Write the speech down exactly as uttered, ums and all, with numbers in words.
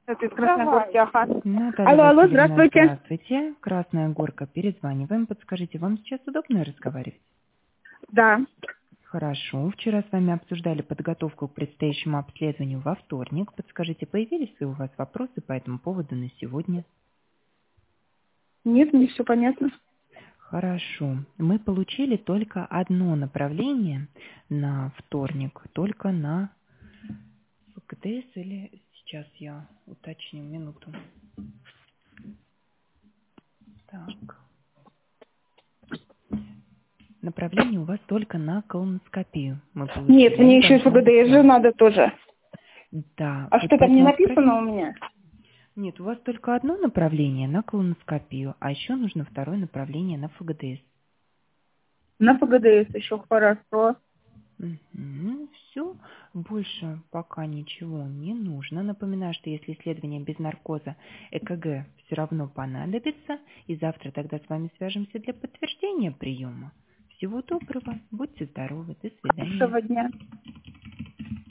Это из Красногорки, ага. Наталья Алло, алло, Васильевна, здравствуйте. здравствуйте. Красная Горка, перезваниваем. Подскажите, вам сейчас удобно разговаривать? Да. Хорошо. Вчера с вами обсуждали подготовку к предстоящему обследованию во вторник. Подскажите, появились ли у вас вопросы по этому поводу на сегодня? Нет, мне все понятно. Хорошо. Мы получили только одно направление на вторник, только на ФКТС или... Сейчас я уточню, минуту. Так. Направление у вас только на колоноскопию. Мы получили. Нет, мне еще и Должно быть ФГДС же два. надо тоже. Да. А вот что там не поэтому написано отправ- у меня? Нет, у вас только одно направление на колоноскопию, а еще нужно второе направление на ФГДС. На ФГДС еще хорошо. Все, больше пока ничего не нужно. Напоминаю, что если исследование без наркоза ЭКГ все равно понадобится, и завтра тогда с вами свяжемся для подтверждения приема. Всего доброго, будьте здоровы, до свидания. Хорошего дня.